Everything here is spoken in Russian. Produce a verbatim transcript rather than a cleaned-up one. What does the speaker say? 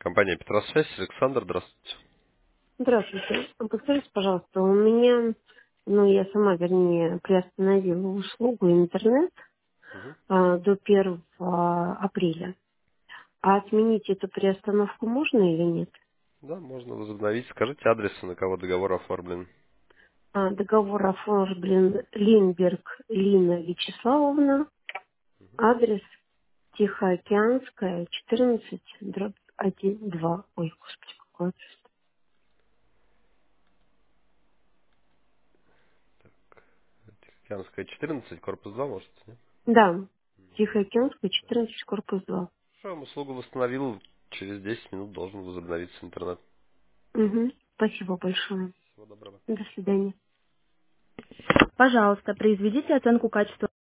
Компания Петросвязь, Александр, здравствуйте. Здравствуйте. А Подскажите, пожалуйста, у меня, ну, я сама, вернее, приостановила услугу интернет Мгм. а, до первого апреля. А отменить эту приостановку можно или нет? Да, можно возобновить. Скажите адрес, на кого договор оформлен. А, договор оформлен Линберг Лина Вячеславовна, адрес Тихоокеанская, четырнадцать, дробь один, два. Ой, господи, какой адрес. Тихоокеанская, четырнадцать, корпус два, может, нет? Да, Тихоокеанская, четырнадцать, корпус два. Хорошо, услугу восстановил. Через десять минут должен возобновиться интернет. Угу. Спасибо большое. Всего доброго. До свидания. Пожалуйста, произведите оценку качества